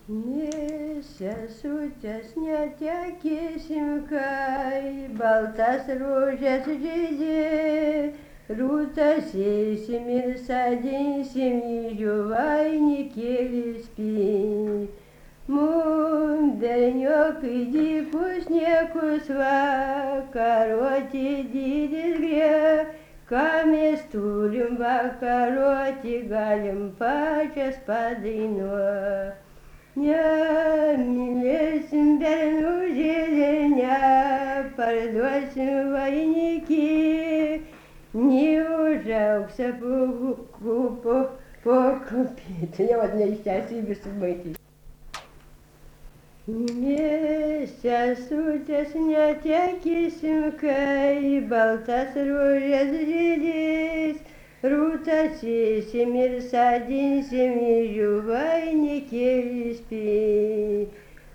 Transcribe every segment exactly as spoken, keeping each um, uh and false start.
Nė sesutės netekėsim, kai baltas rožes žydė, rūtas eisim ir sadinsim į jų vainikėlį spindi. Mum berniokai dykus niekus vakaroti didis grė, ką mes turim vakaroti, galim pačias padainuot. Nemylėsim bernužėlį, neparduosim vainikį, neužaugs po po po kopėtį. Ne, vat neištęsiu visų matyti. Nė sesutės netekėsim, kai baltas rožes žydės, rūtas eisim ir sadinsim į jų vainikėlį spindi.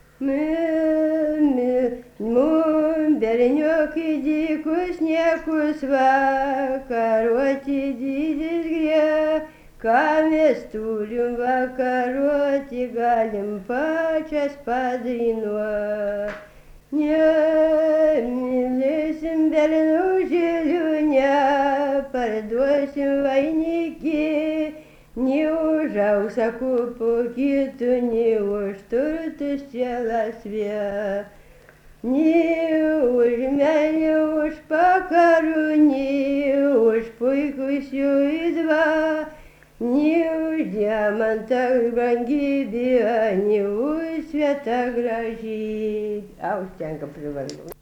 Mum berniokai dykus niekus vakaroti didis grė, ką mes turim vakaroti, galim pačias padainuot. Nemylėsim bernužėlių, neparduosim vainikį, neužaugs po kitų, nei už turtus čia laisvė. Nei už meilę, už pakarų, nei už puikus jų įdva, nei už diamantą brangybę, nei už svietą gražybę. A, užtenka privalu.